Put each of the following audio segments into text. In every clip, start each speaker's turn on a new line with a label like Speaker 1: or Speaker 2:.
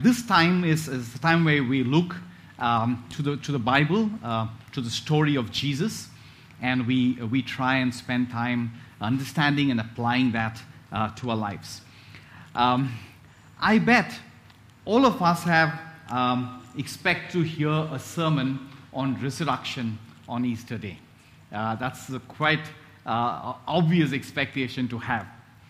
Speaker 1: This time is the time where we look to the Bible, to the story of Jesus, and we try and spend time understanding and applying that to our lives. I bet all of us have expect to hear a sermon on resurrection on Easter Day. That's a quite obvious expectation to have.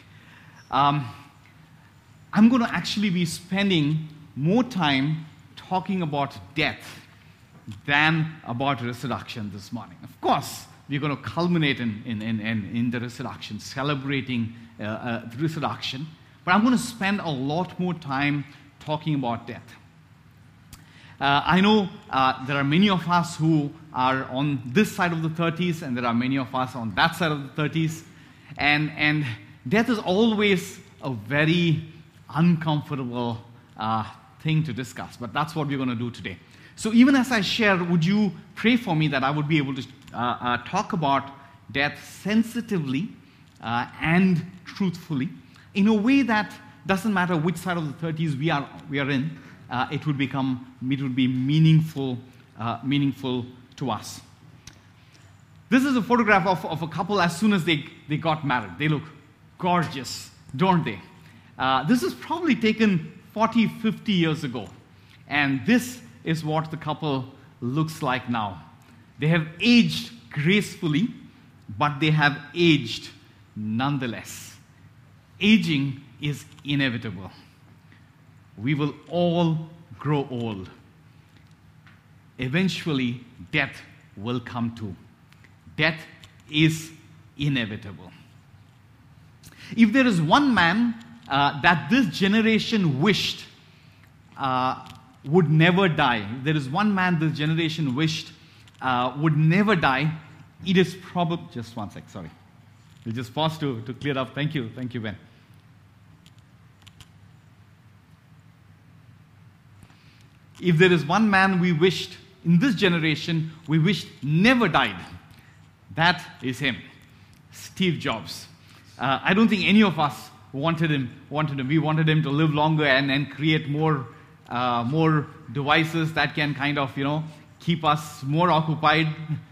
Speaker 1: I'm going to actually be spending more time talking about death than about resurrection this morning. Of course, we're going to culminate in the resurrection, celebrating the resurrection, but I'm going to spend a lot more time talking about death. I know there are many of us who are on this side of the 30s, and there are many of us on that side of the 30s, and death is always a very uncomfortable thing to discuss, but that's what we're going to do today. So even as I share, would you pray for me that I would be able to talk about death sensitively and truthfully in a way that doesn't matter which side of the 30s we are in, it would be meaningful to us. This is a photograph of a couple as soon as they got married. They look gorgeous, don't they? This is probably taken 40, 50 years ago. And this is what the couple looks like now. They have aged gracefully, but they have aged nonetheless. Aging is inevitable. We will all grow old. Eventually, death will come too. Death is inevitable. If there is one man that this generation wished would never die, if there is one man this generation wished would never die, it is probably... Just one sec, sorry. We'll just pause to clear up. Thank you, Ben. If there is one man we wished, in this generation, we wished never died, that is him, Steve Jobs. I don't think any of us wanted him. We wanted him to live longer and create more devices that can kind of, keep us more occupied.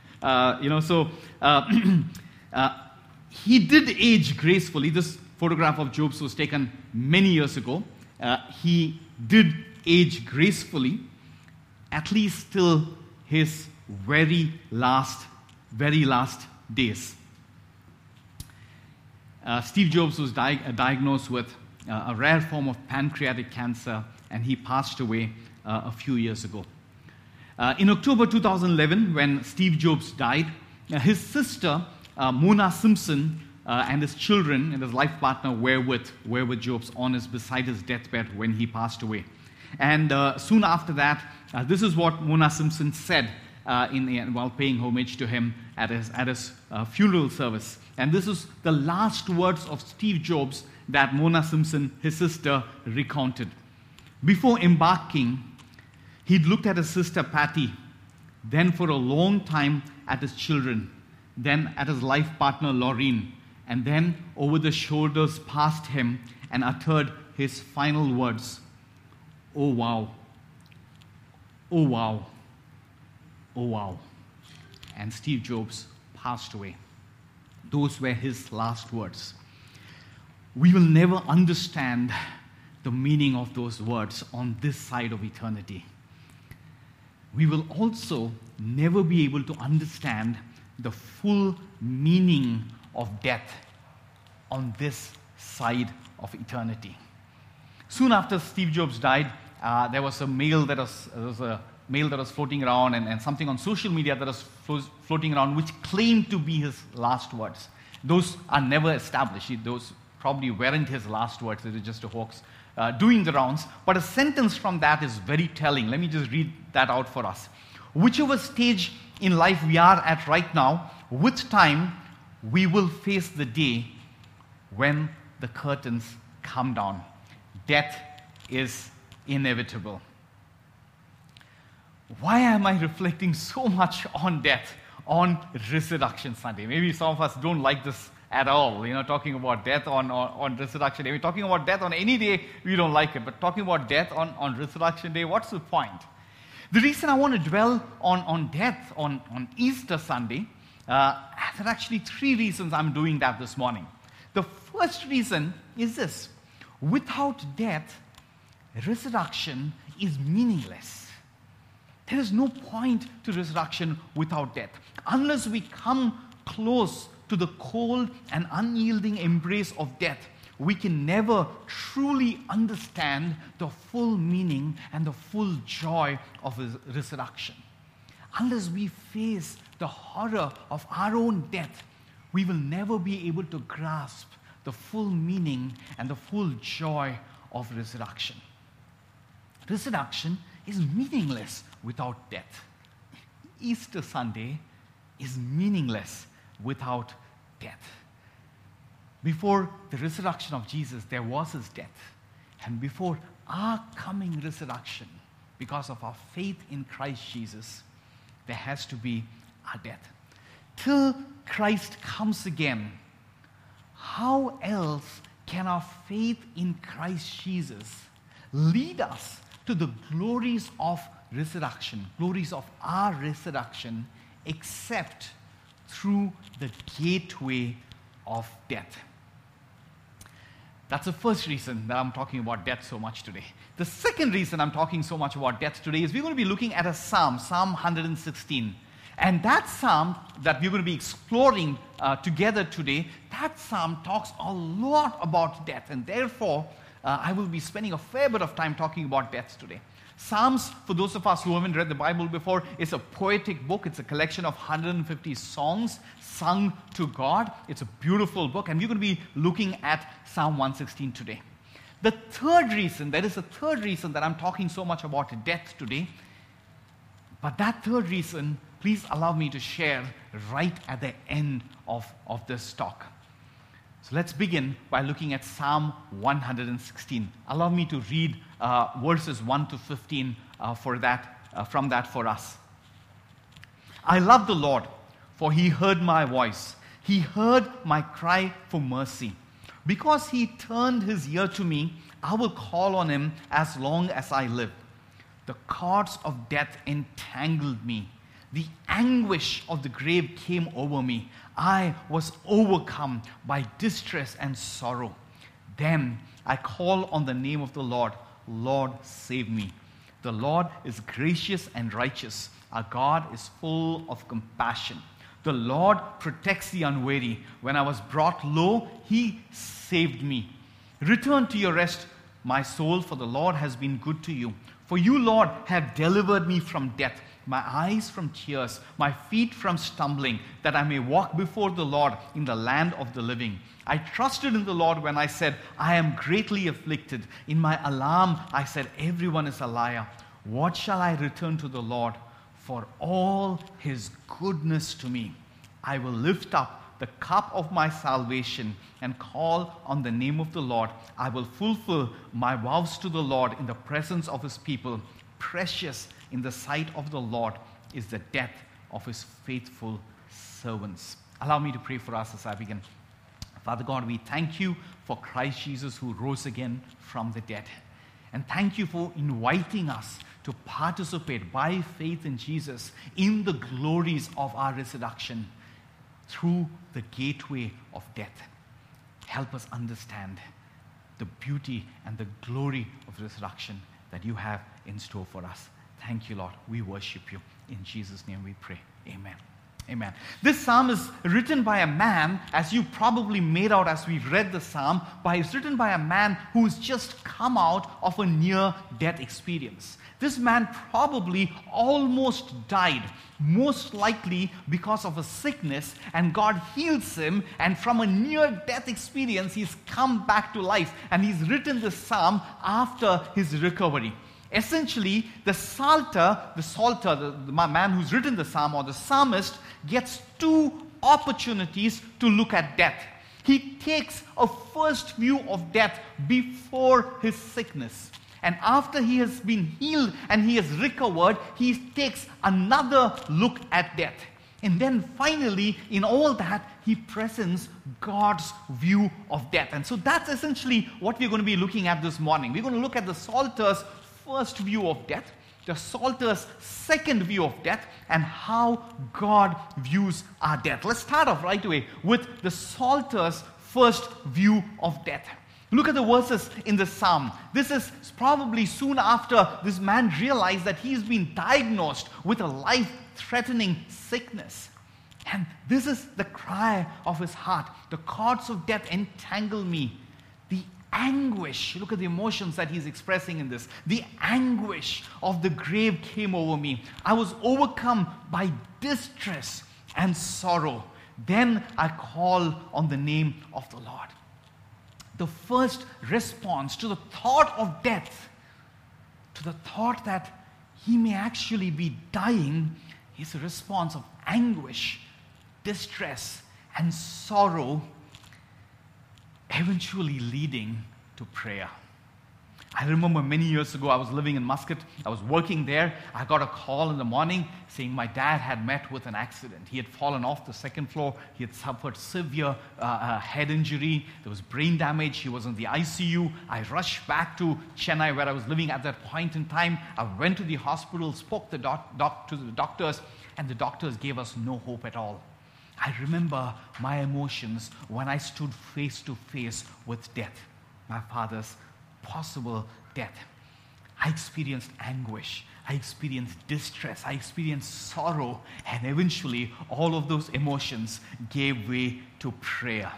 Speaker 1: He did age gracefully. This photograph of Jobs was taken many years ago. He did age gracefully, at least till his very last days. Steve Jobs was diagnosed with a rare form of pancreatic cancer, and he passed away a few years ago. In October 2011, when Steve Jobs died, his sister, Mona Simpson, and his children and his life partner were with Jobs beside his deathbed when he passed away. And soon after that, this is what Mona Simpson said while paying homage to him at his funeral service. And this is the last words of Steve Jobs that Mona Simpson, his sister, recounted. Before embarking, he'd looked at his sister Patty, then for a long time at his children, then at his life partner Laureen, and then over the shoulders past him and uttered his final words, "Oh wow, oh wow, oh wow." And Steve Jobs passed away. Those were his last words. We will never understand the meaning of those words on this side of eternity. We will also never be able to understand the full meaning of death on this side of eternity. Soon after Steve Jobs died, there was a mail that was floating around and something on social media that was floating around which claimed to be his last words. Those are never established. Those probably weren't his last words. It was just a hoax doing the rounds. But a sentence from that is very telling. Let me just read that out for us. Whichever stage in life we are at right now, with time, we will face the day when the curtains come down. Death is inevitable. Why am I reflecting so much on death on Resurrection Sunday? Maybe some of us don't like this at all. Talking about death on Resurrection Day. We're talking about death on any day, we don't like it. But talking about death on Resurrection Day, what's the point? The reason I want to dwell on death on Easter Sunday, there are actually three reasons I'm doing that this morning. The first reason is this: without death, resurrection is meaningless. There is no point to resurrection without death. Unless we come close to the cold and unyielding embrace of death, we can never truly understand the full meaning and the full joy of resurrection. Unless we face the horror of our own death, we will never be able to grasp the full meaning and the full joy of resurrection. Resurrection is meaningless without death. Easter Sunday is meaningless without death. Before the resurrection of Jesus, there was his death. And before our coming resurrection, because of our faith in Christ Jesus, there has to be our death. Till Christ comes again, how else can our faith in Christ Jesus lead us to the glories of resurrection, glories of our resurrection, except through the gateway of death? That's the first reason that I'm talking about death so much today. The second reason I'm talking so much about death today is we're going to be looking at a psalm, Psalm 116. And that psalm that we're going to be exploring together today, that psalm talks a lot about death. And therefore, I will be spending a fair bit of time talking about death today. Psalms, for those of us who haven't read the Bible before, is a poetic book. It's a collection of 150 songs sung to God. It's a beautiful book, and we're going to be looking at Psalm 116 today. The third reason, there is a third reason that I'm talking so much about death today, but that third reason, please allow me to share right at the end of this talk. So let's begin by looking at Psalm 116. Allow me to read verses 1 to 15 from that for us. I love the Lord, for he heard my voice. He heard my cry for mercy. Because he turned his ear to me, I will call on him as long as I live. The cords of death entangled me. The anguish of the grave came over me. I was overcome by distress and sorrow. Then I call on the name of the Lord. Lord, save me. The Lord is gracious and righteous. Our God is full of compassion. The Lord protects the unwary. When I was brought low, he saved me. Return to your rest, my soul, for the Lord has been good to you. For you, Lord, have delivered me from death, my eyes from tears, my feet from stumbling, that I may walk before the Lord in the land of the living. I trusted in the Lord when I said, I am greatly afflicted. In my alarm, I said, everyone is a liar. What shall I return to the Lord for all his goodness to me? I will lift up the cup of my salvation and call on the name of the Lord. I will fulfill my vows to the Lord in the presence of his people. Precious in the sight of the Lord is the death of his faithful servants. Allow me to pray for us as I begin. Father God, we thank you for Christ Jesus who rose again from the dead. And thank you for inviting us to participate by faith in Jesus in the glories of our resurrection through the gateway of death. Help us understand the beauty and the glory of resurrection that you have in store for us. Thank you, Lord. We worship you. In Jesus' name we pray. Amen. Amen. This psalm is written by a man, as you probably made out as we've read the psalm, it's written by a man who's just come out of a near-death experience. This man probably almost died, most likely because of a sickness, and God heals him, and from a near-death experience, he's come back to life, and he's written this psalm after his recovery. Essentially, the man who's written the psalm, or the psalmist, gets two opportunities to look at death. He takes a first view of death before his sickness. And after he has been healed and he has recovered, he takes another look at death. And then finally, in all that, he presents God's view of death. And so that's essentially what we're going to be looking at this morning. We're going to look at the Psalter's first view of death, the Psalter's second view of death, and how God views our death. Let's start off right away with the Psalter's first view of death. Look at the verses in the psalm. This is probably soon after this man realized that he's been diagnosed with a life-threatening sickness. And this is the cry of his heart. The cords of death entangle me. The anguish, look at the emotions that he's expressing in this. The anguish of the grave came over me. I was overcome by distress and sorrow. Then I call on the name of the Lord. The first response to the thought of death, to the thought that he may actually be dying, is a response of anguish, distress, and sorrow, eventually leading to prayer. I remember many years ago, I was living in Muscat. I was working there. I got a call in the morning saying my dad had met with an accident. He had fallen off the second floor. He had suffered severe head injury. There was brain damage. He was in the ICU. I rushed back to Chennai, where I was living at that point in time. I went to the hospital, spoke to the doctors, and the doctors gave us no hope at all. I remember my emotions when I stood face to face with death, my father's possible death. I experienced anguish, I experienced distress, I experienced sorrow, and eventually all of those emotions gave way to prayer.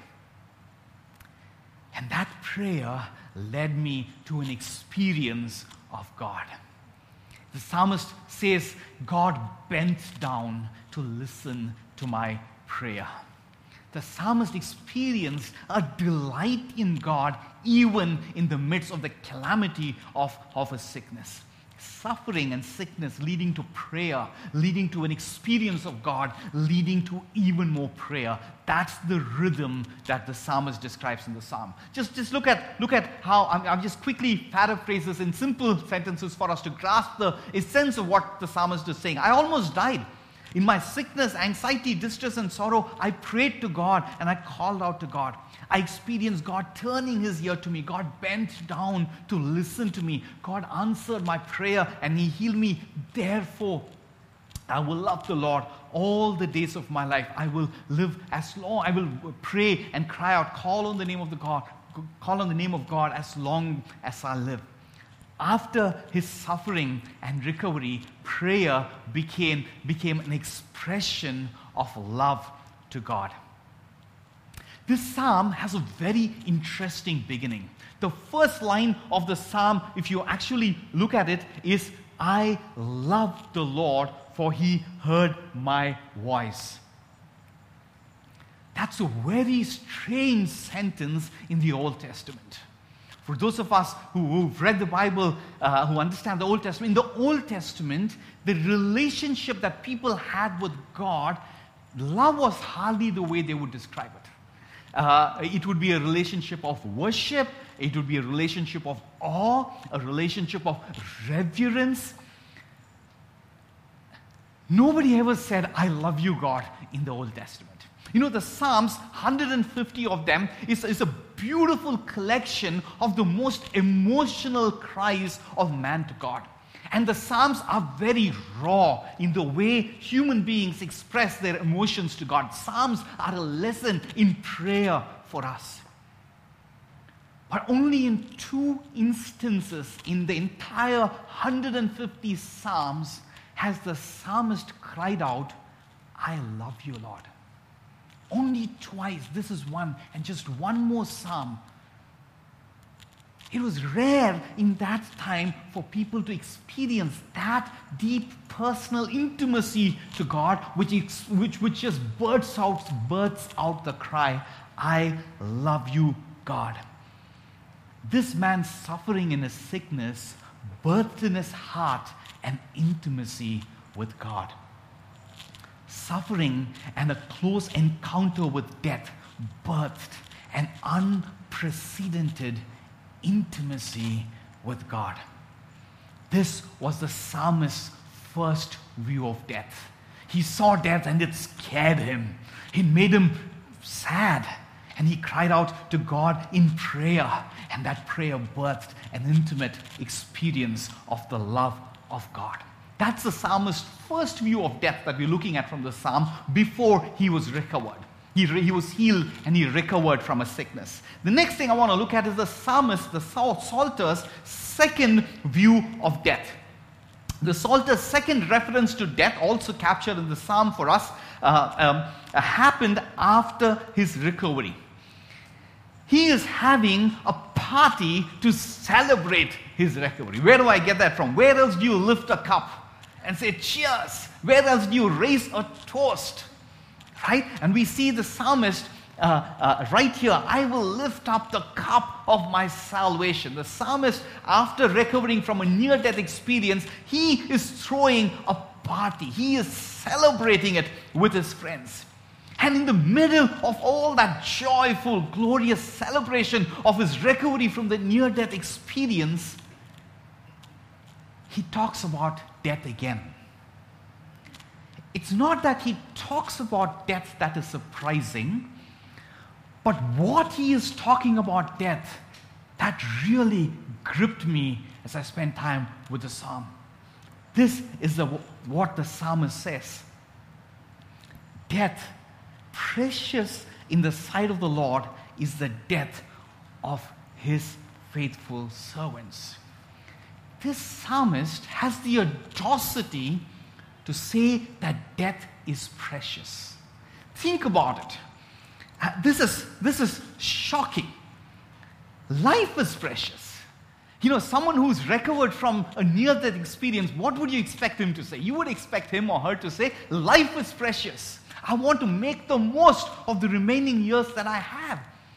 Speaker 1: And that prayer led me to an experience of God. The psalmist says, God bent down to listen to my prayer. The psalmist experienced a delight in God even in the midst of the calamity of his sickness. Suffering and sickness leading to prayer, leading to an experience of God, leading to even more prayer. That's the rhythm that the psalmist describes in the psalm. Just look at how, I'm just quickly paraphrase this in simple sentences for us to grasp the essence of what the psalmist is saying. I almost died. In my sickness, anxiety, distress, and sorrow, I prayed to God and I called out to God. I experienced God turning his ear to me. God bent down to listen to me. God answered my prayer and he healed me. Therefore, I will love the Lord all the days of my life. I will live as long. I will pray and cry out, call on the name of God as long as I live. After his suffering and recovery, prayer became an expression of love to God. This psalm has a very interesting beginning. The first line of the psalm, if you actually look at it, is, I love the Lord, for he heard my voice. That's a very strange sentence in the Old Testament. For those of us who've read the Bible, who understand the Old Testament, in the Old Testament, the relationship that people had with God, love was hardly the way they would describe it. It would be a relationship of worship, it would be a relationship of awe, a relationship of reverence. Nobody ever said, I love you, God, in the Old Testament. You know, the Psalms, 150 of them, is a beautiful collection of the most emotional cries of man to God. And the Psalms are very raw in the way human beings express their emotions to God. Psalms are a lesson in prayer for us. But only in 2 instances in the entire 150 Psalms has the psalmist cried out, I love you, Lord. Only twice. This is one, and just one more psalm. It was rare in that time for people to experience that deep personal intimacy to God, which just bursts out the cry, I love you, God. This man's suffering in his sickness birthed in his heart an intimacy with God. Suffering and a close encounter with death birthed an unprecedented intimacy with God. This was the psalmist's first view of death. He saw death and it scared him. It made him sad. And he cried out to God in prayer. And that prayer birthed an intimate experience of the love of God. That's the psalmist's first view of death that we're looking at from the psalm before he was recovered. He was healed and he recovered from a sickness. The next thing I want to look at is the psalmist, the psalter's second view of death. The psalter's second reference to death, also captured in the psalm for us, happened after his recovery. He is having a party to celebrate his recovery. Where do I get that from? Where else do you lift a cup and say cheers? Where else do you raise a toast? Right? And we see the psalmist right here. I will lift up the cup of my salvation. The psalmist, after recovering from a near-death experience, he is throwing a party. He is celebrating it with his friends. And in the middle of all that joyful, glorious celebration of his recovery from the near-death experience, he talks about death again. It's not that he talks about death that is surprising, but what he is talking about death, that really gripped me as I spent time with the psalm. This is what the psalmist says. Death, precious in the sight of the Lord, is the death of his faithful servants. This psalmist has the audacity to say that death is precious. Think about it. This is shocking. Life is precious. You know, someone who's recovered from a near-death experience, what would you expect him to say? You would expect him or her to say, life is precious. I want to make the most of the remaining years that I have.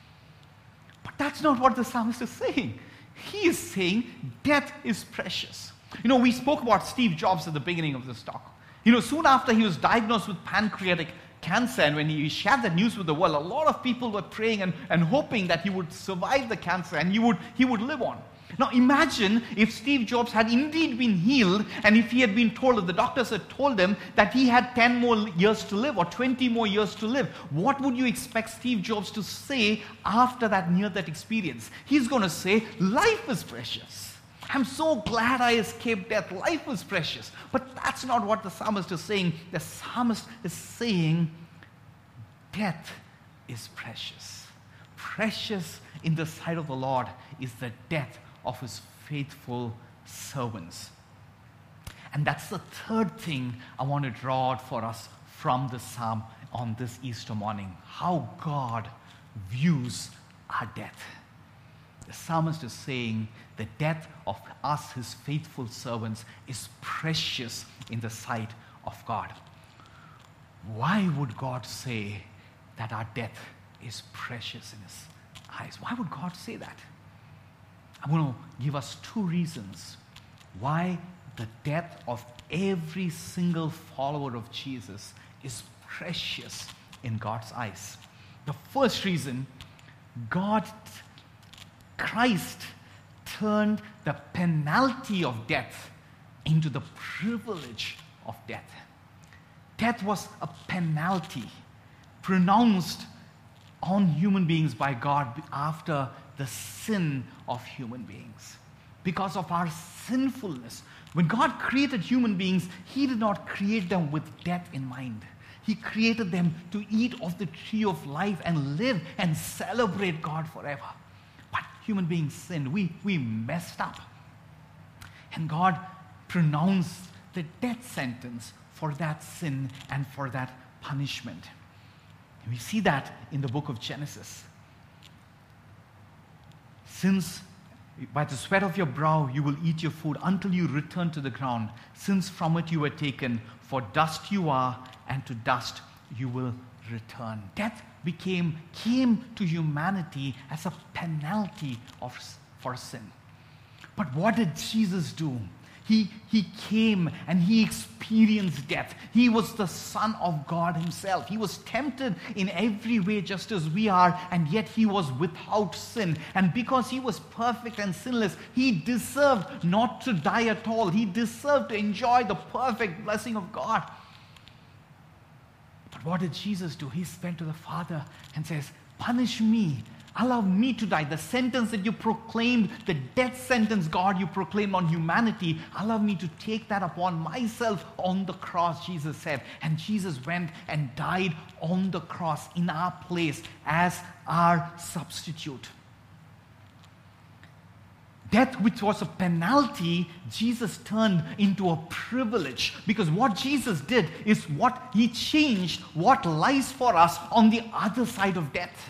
Speaker 1: But that's not what the psalmist is saying. He is saying death is precious. You know, we spoke about Steve Jobs at the beginning of this talk. You know, soon after he was diagnosed with pancreatic cancer, and when he shared that news with the world, a lot of people were praying and hoping that he would survive the cancer and he would live on. Now imagine if Steve Jobs had indeed been healed, and if he had been told, if the doctors had told him that he had 10 more years to live or 20 more years to live. What would you expect Steve Jobs to say after that near-death experience? He's going to say, life is precious. I'm so glad I escaped death. Life is precious. But that's not what the psalmist is saying. The psalmist is saying death is precious. Precious in the sight of the Lord is the death of his faithful servants. And that's the third thing I want to draw out for us from the psalm on this Easter morning. How God views our death. The psalmist is saying the death of us, his faithful servants, is precious in the sight of God. Why would God say that our death is precious in his eyes? Why would God say that? I'm going to give us two reasons why the death of every single follower of Jesus is precious in God's eyes. The first reason, Christ turned the penalty of death into the privilege of death. Death was a penalty pronounced on human beings by God after the sin of human beings. Because of our sinfulness. When God created human beings, he did not create them with death in mind. He created them to eat of the tree of life and live and celebrate God forever. But human beings sinned. We messed up. And God pronounced the death sentence for that sin and for that punishment. And we see that in the book of Genesis. Since by the sweat of your brow you will eat your food until you return to the ground, since from it you were taken, for dust you are, and to dust you will return. Death came to humanity as a penalty for sin. But what did Jesus do? He came and he experienced death. He was the Son of God himself. He was tempted in every way just as we are, and yet he was without sin. And because he was perfect and sinless, he deserved not to die at all. He deserved to enjoy the perfect blessing of God. But what did Jesus do? He went to the Father and says, punish me. Allow me to die. The sentence that you proclaimed, the death sentence, God, you proclaimed on humanity, allow me to take that upon myself on the cross, Jesus said. And Jesus went and died on the cross in our place as our substitute. Death, which was a penalty, Jesus turned into a privilege. Because what Jesus did is He changed what lies for us on the other side of death.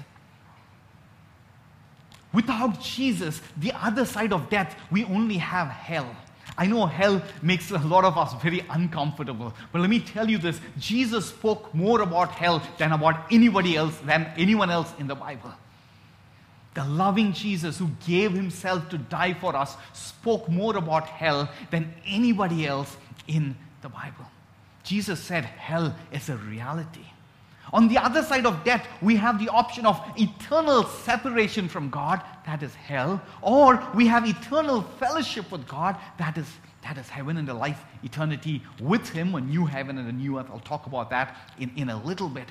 Speaker 1: Without Jesus, the other side of death, we only have hell. I know hell makes a lot of us very uncomfortable. But let me tell you this, Jesus spoke more about hell than about anyone else in the Bible. The loving Jesus who gave himself to die for us spoke more about hell than anybody else in the Bible. Jesus said hell is a reality. On the other side of death, we have the option of eternal separation from God, that is hell, or we have eternal fellowship with God, that is heaven and a life, eternity with Him, a new heaven and a new earth. I'll talk about that in a little bit.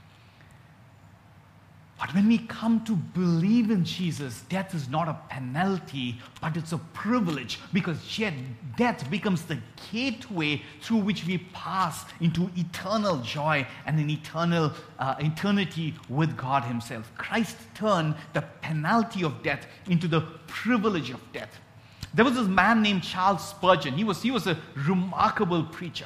Speaker 1: But when we come to believe in Jesus, death is not a penalty, but it's a privilege, because death becomes the gateway through which we pass into eternal joy and an eternity with God Himself. Christ turned the penalty of death into the privilege of death. There was this man named Charles Spurgeon. He was a remarkable preacher.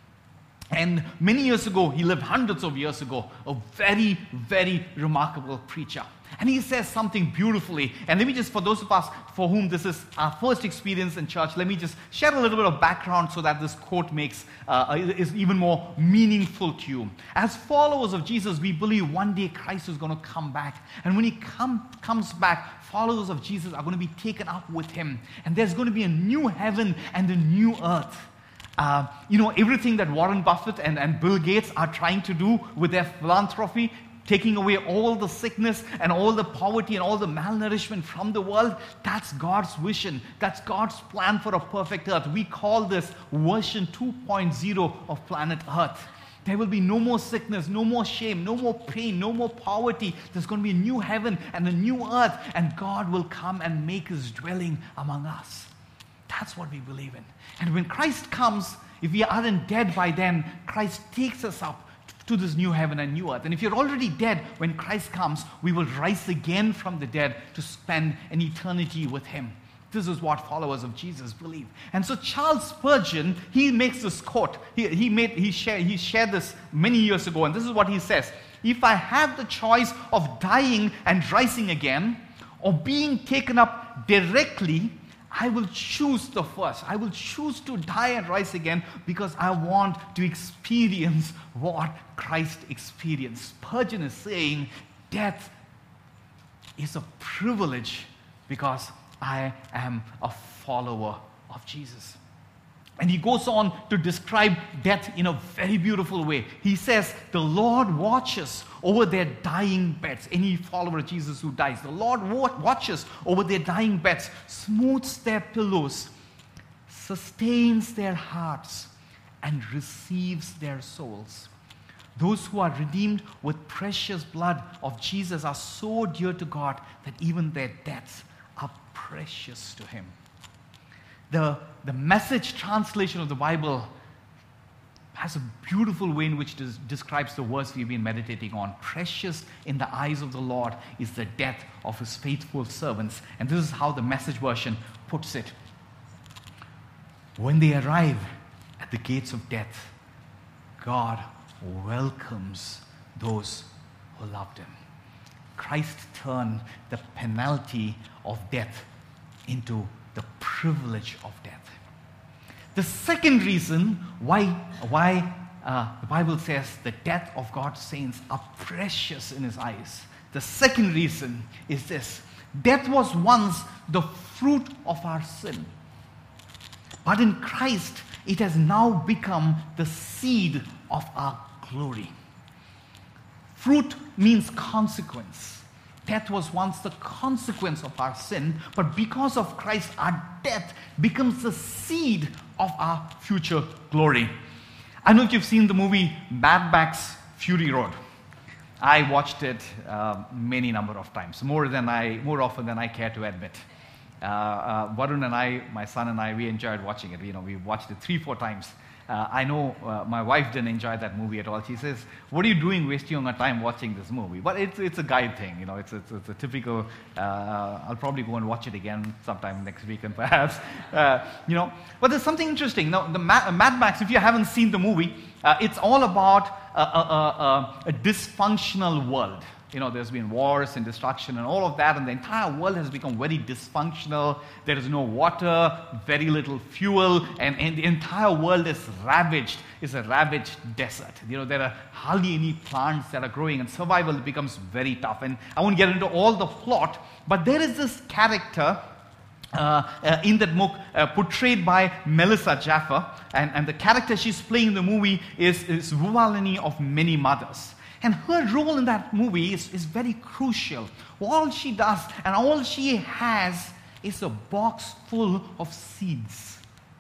Speaker 1: And many years ago, he lived hundreds of years ago, a very, very remarkable preacher. And he says something beautifully. And let me just, for those of us for whom this is our first experience in church, let me just share a little bit of background so that this quote is even more meaningful to you. As followers of Jesus, we believe one day Christ is going to come back. And when He comes back, followers of Jesus are going to be taken up with Him. And there's going to be a new heaven and a new earth. Everything that Warren Buffett and Bill Gates are trying to do with their philanthropy, taking away all the sickness and all the poverty and all the malnourishment from the world, that's God's vision. That's God's plan for a perfect earth. We call this version 2.0 of planet Earth. There will be no more sickness, no more shame, no more pain, no more poverty. There's going to be a new heaven and a new earth, and God will come and make His dwelling among us. That's what we believe in. And when Christ comes, if we aren't dead by then, Christ takes us up to this new heaven and new earth. And if you're already dead, when Christ comes, we will rise again from the dead to spend an eternity with Him. This is what followers of Jesus believe. And so Charles Spurgeon, he makes this quote. He shared this many years ago, and this is what he says. If I have the choice of dying and rising again, or being taken up directly, I will choose the first. I will choose to die and rise again because I want to experience what Christ experienced. Spurgeon is saying death is a privilege because I am a follower of Jesus. And he goes on to describe death in a very beautiful way. He says, the Lord watches over their dying beds. Any follower of Jesus who dies, the Lord watches over their dying beds, smooths their pillows, sustains their hearts, and receives their souls. Those who are redeemed with precious blood of Jesus are so dear to God that even their deaths are precious to Him. The Message translation of the Bible has a beautiful way in which it describes the verse we've been meditating on. Precious in the eyes of the Lord is the death of His faithful servants. And this is how the Message version puts it. When they arrive at the gates of death, God welcomes those who loved Him. Christ turned the penalty of death into the privilege of death. The second reason why the Bible says the death of God's saints are precious in His eyes. The second reason is this. Death was once the fruit of our sin. But in Christ, it has now become the seed of our glory. Fruit means consequence. Death was once the consequence of our sin, but because of Christ, our death becomes the seed of our future glory. I don't know if you've seen the movie Mad Max Fury Road. I watched it many number of times, more often than I care to admit. Varun and I, my son and I, we enjoyed watching it. We watched it 3-4 times. I know my wife didn't enjoy that movie at all. She says, "What are you doing, wasting your time watching this movie?" But it's a guy thing, It's a typical. I'll probably go and watch it again sometime next week, and perhaps, But there's something interesting. Now, the Mad Max. If you haven't seen the movie, it's all about a dysfunctional world. There's been wars and destruction and all of that, and the entire world has become very dysfunctional. There is no water, very little fuel, and the entire world is ravaged. It's a ravaged desert. There are hardly any plants that are growing, and survival becomes very tough. And I won't get into all the plot, but there is this character in that book portrayed by Melissa Jaffa, and the character she's playing in the movie is Vuvalini of Many Mothers. And her role in that movie is very crucial. All she does and all she has is a box full of seeds.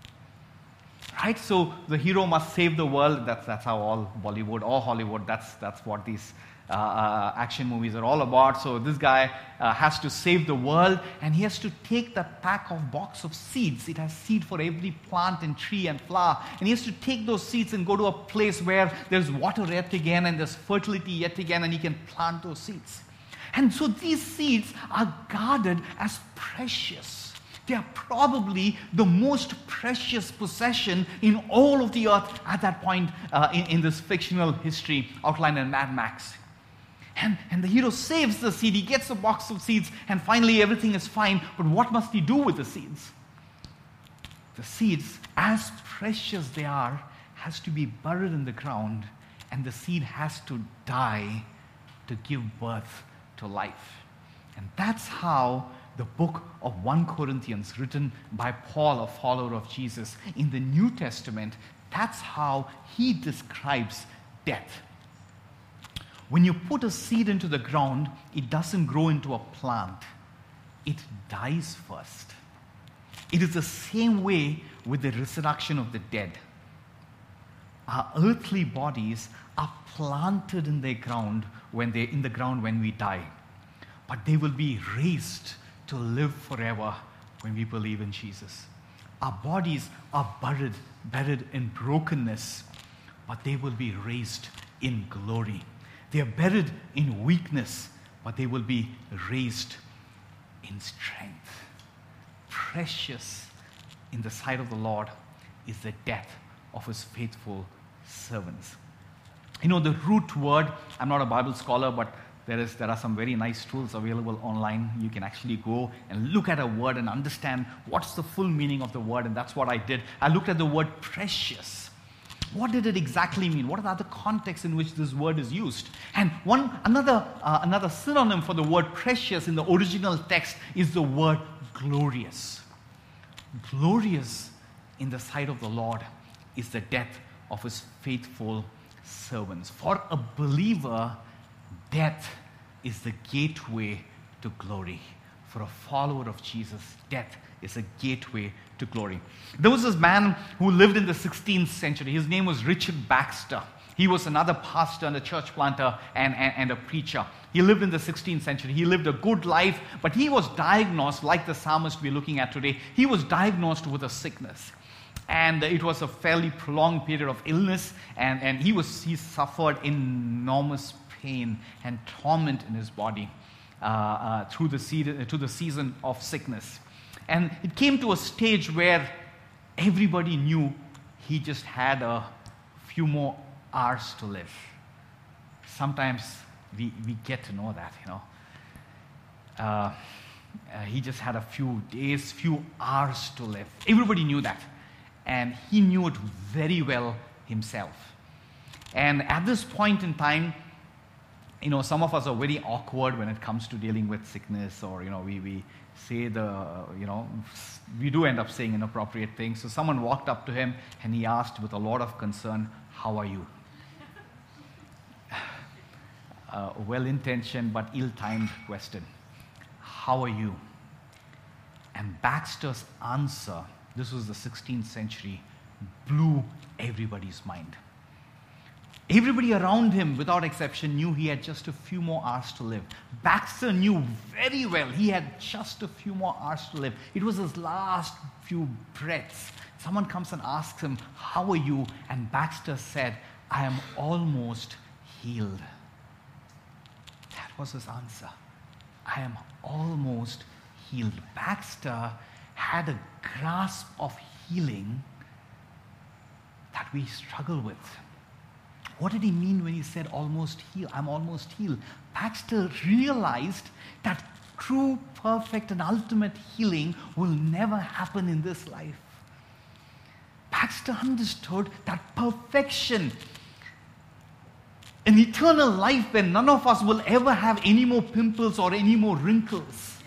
Speaker 1: Right? So the hero must save the world. That's how all Bollywood or Hollywood, that's what these action movies are all about. So this guy has to save the world, and he has to take that pack of box of seeds. It has seed for every plant and tree and flower, and he has to take those seeds and go to a place where there's water yet again and there's fertility yet again, and he can plant those seeds. And so these seeds are guarded as precious. They are probably the most precious possession in all of the earth at that point in this fictional history outlined in Mad Max. And the hero saves the seed, he gets a box of seeds, and finally everything is fine. But what must he do with the seeds? The seeds, as precious they are, has to be buried in the ground, and the seed has to die to give birth to life. And that's how the book of 1 Corinthians, written by Paul, a follower of Jesus, in the New Testament, that's how he describes death. When you put a seed into the ground, it doesn't grow into a plant. It dies first. It is the same way with the resurrection of the dead. Our earthly bodies are planted in the ground when we die. But they will be raised to live forever when we believe in Jesus. Our bodies are buried in brokenness, but they will be raised in glory. They are buried in weakness, but they will be raised in strength. Precious in the sight of the Lord is the death of his faithful servants. The root word, I'm not a Bible scholar, but there are some very nice tools available online. You can actually go and look at a word and understand what's the full meaning of the word, and that's what I did. I looked at the word precious. What did it exactly mean? What are the contexts in which this word is used? And another synonym for the word precious in the original text is the word glorious. Glorious in the sight of the Lord is the death of his faithful servants. For a believer, death is the gateway to glory. For a follower of Jesus, death is a gateway to glory. There was this man who lived in the 16th century. His name was Richard Baxter. He was another pastor and a church planter and a preacher. He lived in the 16th century. He lived a good life, but he was diagnosed, like the psalmist we're looking at today, he was diagnosed with a sickness. And it was a fairly prolonged period of illness, and he suffered enormous pain and torment in his body through the season of sickness. And it came to a stage where everybody knew he just had a few more hours to live. Sometimes we get to know that, he just had a few days, few hours to live. Everybody knew that. And he knew it very well himself. And at this point in time, some of us are very awkward when it comes to dealing with sickness, or, we say we do end up saying inappropriate things. So someone walked up to him and he asked with a lot of concern, "How are you?" A well-intentioned but ill-timed question. How are you? And Baxter's answer, this was the 16th century, blew everybody's mind. Everybody around him, without exception, knew he had just a few more hours to live. Baxter knew very well he had just a few more hours to live. It was his last few breaths. Someone comes and asks him, "How are you?" And Baxter said, "I am almost healed." That was his answer. I am almost healed. Baxter had a grasp of healing that we struggle with. What did he mean when he said almost healed? I'm almost healed. Baxter realized that true, perfect, and ultimate healing will never happen in this life. Baxter understood that perfection, an eternal life where none of us will ever have any more pimples or any more wrinkles,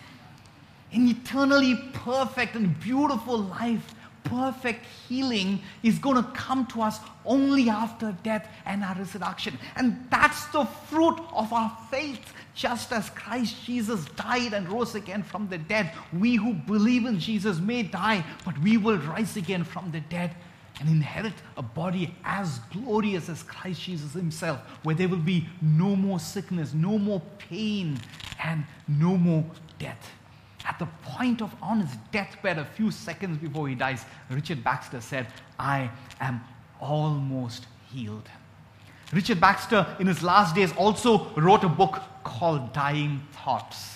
Speaker 1: an eternally perfect and beautiful life, perfect healing is going to come to us only after death and our resurrection. And that's the fruit of our faith. Just as Christ Jesus died and rose again from the dead, we who believe in Jesus may die, but we will rise again from the dead and inherit a body as glorious as Christ Jesus himself, where there will be no more sickness, no more pain, and no more death. At the point of on his deathbed, a few seconds before he dies, Richard Baxter said, "I am almost healed." Richard Baxter, in his last days, also wrote a book called Dying Thoughts.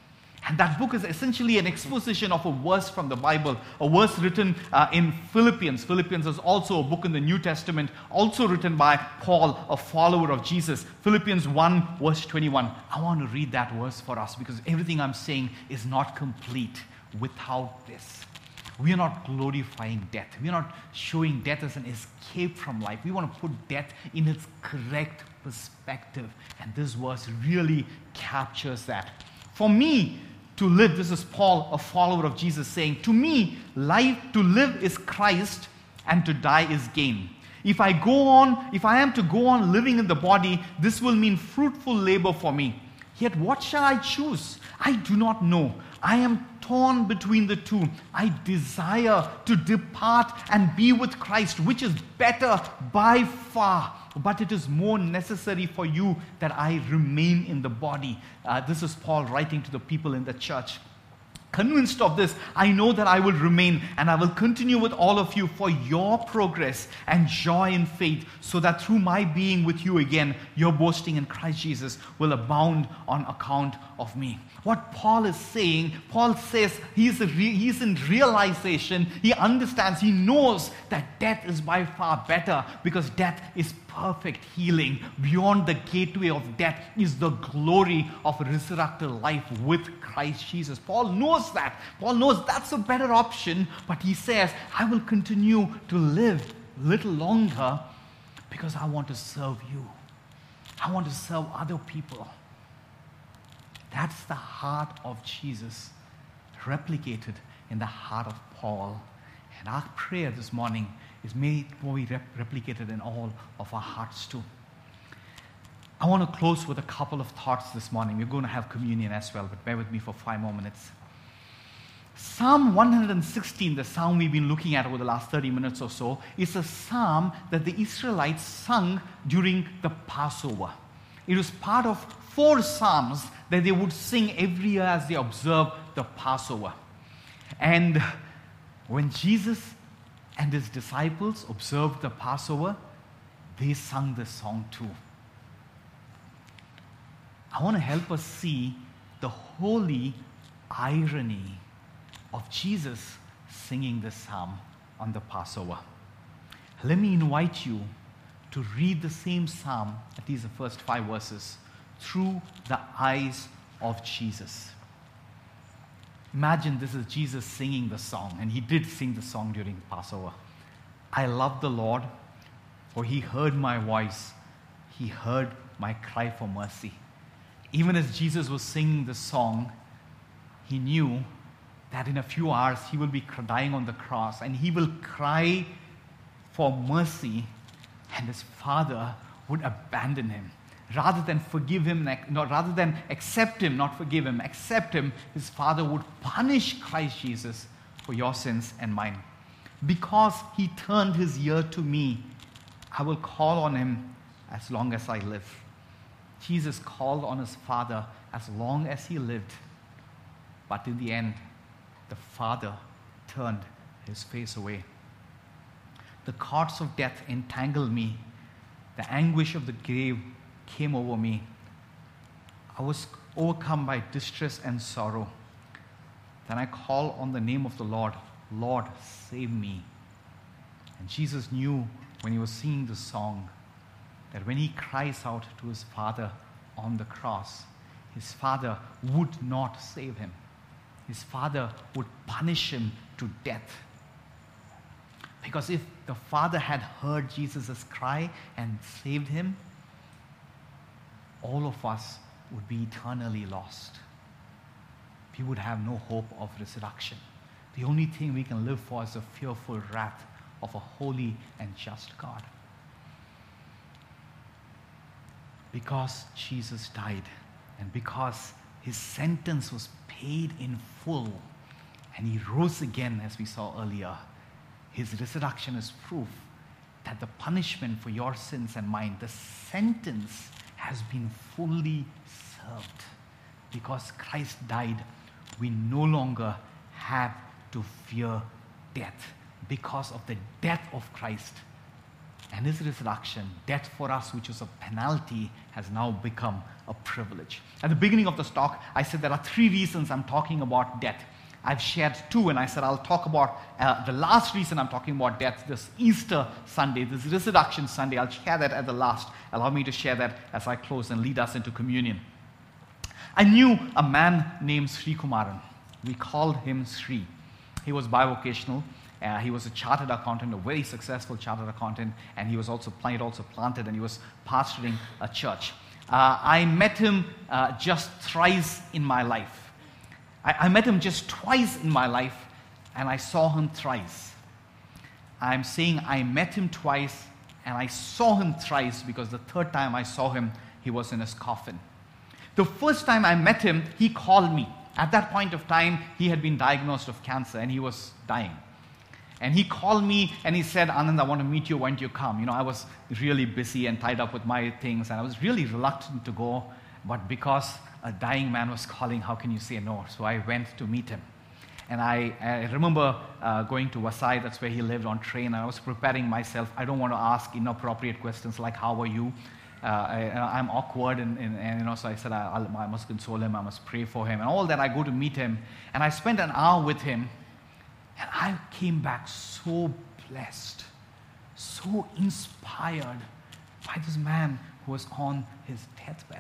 Speaker 1: And that book is essentially an exposition of a verse from the Bible, a verse written in Philippians. Philippians is also a book in the New Testament, also written by Paul, a follower of Jesus. Philippians 1, verse 21. I want to read that verse for us because everything I'm saying is not complete without this. We are not glorifying death. We are not showing death as an escape from life. We want to put death in its correct perspective. And this verse really captures that. For me, to live, this is Paul, a follower of Jesus, saying, "To me, to live is Christ, and to die is gain. If I am to go on living in the body, this will mean fruitful labor for me. Yet what shall I choose? I do not know. I am torn between the two. I desire to depart and be with Christ, which is better by far. But it is more necessary for you that I remain in the body." This is Paul writing to the people in the church. Convinced of this, I know that I will remain and I will continue with all of you for your progress and joy in faith, so that through my being with you again, your boasting in Christ Jesus will abound on account of me. What Paul is saying, Paul says he's in realization, he understands, he knows that death is by far better, because death is perfect healing. Beyond the gateway of death is the glory of a resurrected life with Christ Jesus. Paul knows that. Paul knows that's a better option, but he says, I will continue to live a little longer because I want to serve you. I want to serve other people. That's the heart of Jesus replicated in the heart of Paul. And our prayer this morning is may it be replicated in all of our hearts too. I want to close with a couple of thoughts this morning. We're going to have communion as well, but bear with me for 5 more minutes. Psalm 116, the psalm we've been looking at over the last 30 minutes or so, is a psalm that the Israelites sung during the Passover. It was part of 4 psalms that they would sing every year as they observe the Passover. And when Jesus and his disciples observed the Passover, they sung this song too. I want to help us see the holy irony of Jesus singing this psalm on the Passover. Let me invite you to read the same psalm, at least the first 5 verses, through the eyes of Jesus. Imagine this is Jesus singing the song, and he did sing the song during Passover. I love the Lord, for he heard my voice. He heard my cry for mercy. Even as Jesus was singing the song, he knew that in a few hours he will be dying on the cross, and he will cry for mercy, and his Father would abandon him. Rather than forgive him, rather than accept him, not forgive him, accept him, his Father would punish Christ Jesus for your sins and mine. Because he turned his ear to me, I will call on him as long as I live. Jesus called on his Father as long as he lived. But in the end, the Father turned his face away. The cords of death entangled me. The anguish of the grave came over me. I was overcome by distress and sorrow. Then I called on the name of the Lord. Lord, save me. And Jesus knew when he was singing the song that when he cries out to his Father on the cross, his Father would not save him. His Father would punish him to death. Because if the Father had heard Jesus' cry and saved him, all of us would be eternally lost. We would have no hope of resurrection. The only thing we can live for is the fearful wrath of a holy and just God. Because Jesus died and because his sentence was paid in full and he rose again, as we saw earlier, his resurrection is proof that the punishment for your sins and mine, the sentence, has been fully served. Because Christ died, we no longer have to fear death. Because of the death of Christ and his resurrection, death for us, which was a penalty, has now become a privilege. At the beginning of this talk, I said there are 3 reasons I'm talking about death. I've shared 2, and I said I'll talk about the last reason I'm talking about death, this Easter Sunday, this Resurrection Sunday. I'll share that at the last. Allow me to share that as I close and lead us into communion. I knew a man named Sri Kumaran. We called him Sri. He was bivocational. He was a chartered accountant, a very successful chartered accountant, and he was also planted, and he was pastoring a church. I met him just thrice in my life. I met him just twice in my life, and I saw him thrice. I'm saying I met him twice, and I saw him thrice, because the third time I saw him, he was in his coffin. The first time I met him, he called me. At that point of time, he had been diagnosed of cancer, and he was dying. And he called me, and he said, Anand, I want to meet you. When do you come? I was really busy and tied up with my things, and I was really reluctant to go. But because a dying man was calling, how can you say no? So I went to meet him. And I remember going to Vasai, that's where he lived, on train, and I was preparing myself. I don't want to ask inappropriate questions like, how are you? I'm awkward, and so I said, I must console him, I must pray for him, and all that. I go to meet him, and I spent an hour with him, and I came back so blessed, so inspired by this man who was on his deathbed.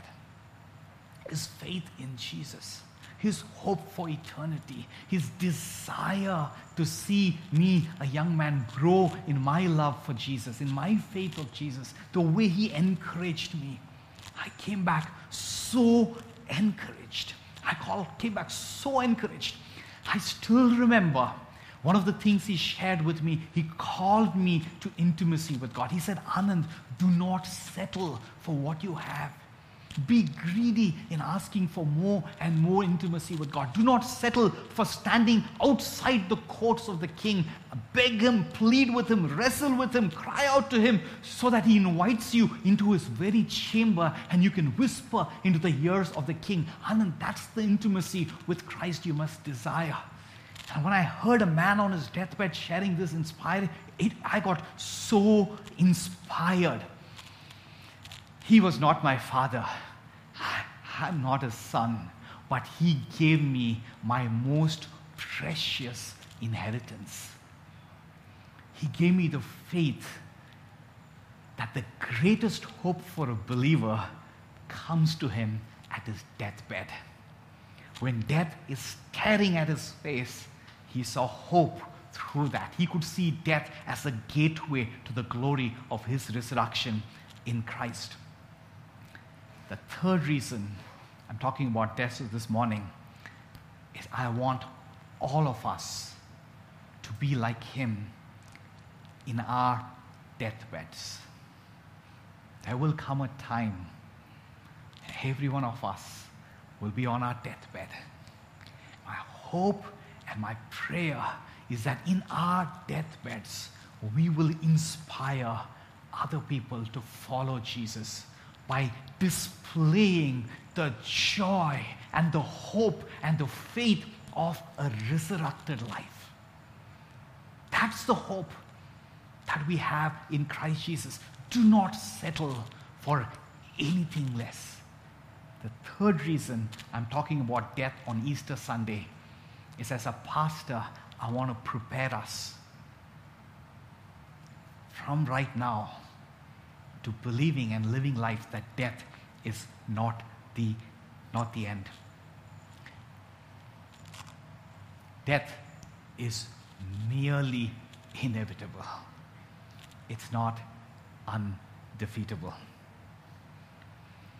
Speaker 1: His faith in Jesus, his hope for eternity, his desire to see me, a young man, grow in my love for Jesus, in my faith of Jesus, the way he encouraged me. I came back so encouraged. Came back so encouraged. I still remember one of the things he shared with me. He called me to intimacy with God. He said, Anand, do not settle for what you have. Be greedy in asking for more and more intimacy with God. Do not settle for standing outside the courts of the King. Beg him, plead with him, wrestle with him, cry out to him, so that he invites you into his very chamber and you can whisper into the ears of the King. Anand, that's the intimacy with Christ you must desire. And when I heard a man on his deathbed sharing this I got so inspired. He was not my father. I'm not his son. But he gave me my most precious inheritance. He gave me the faith that the greatest hope for a believer comes to him at his deathbed. When death is staring at his face, he saw hope through that. He could see death as a gateway to the glory of his resurrection in Christ. The third reason I'm talking about death this morning is I want all of us to be like him in our deathbeds. There will come a time every one of us will be on our deathbed. My hope and my prayer is that in our deathbeds we will inspire other people to follow Jesus by displaying the joy and the hope and the faith of a resurrected life. That's the hope that we have in Christ Jesus. Do not settle for anything less. The third reason I'm talking about death on Easter Sunday is, as a pastor, I want to prepare us from right now to believing and living life that death is not the end. Death is merely inevitable. It's not undefeatable.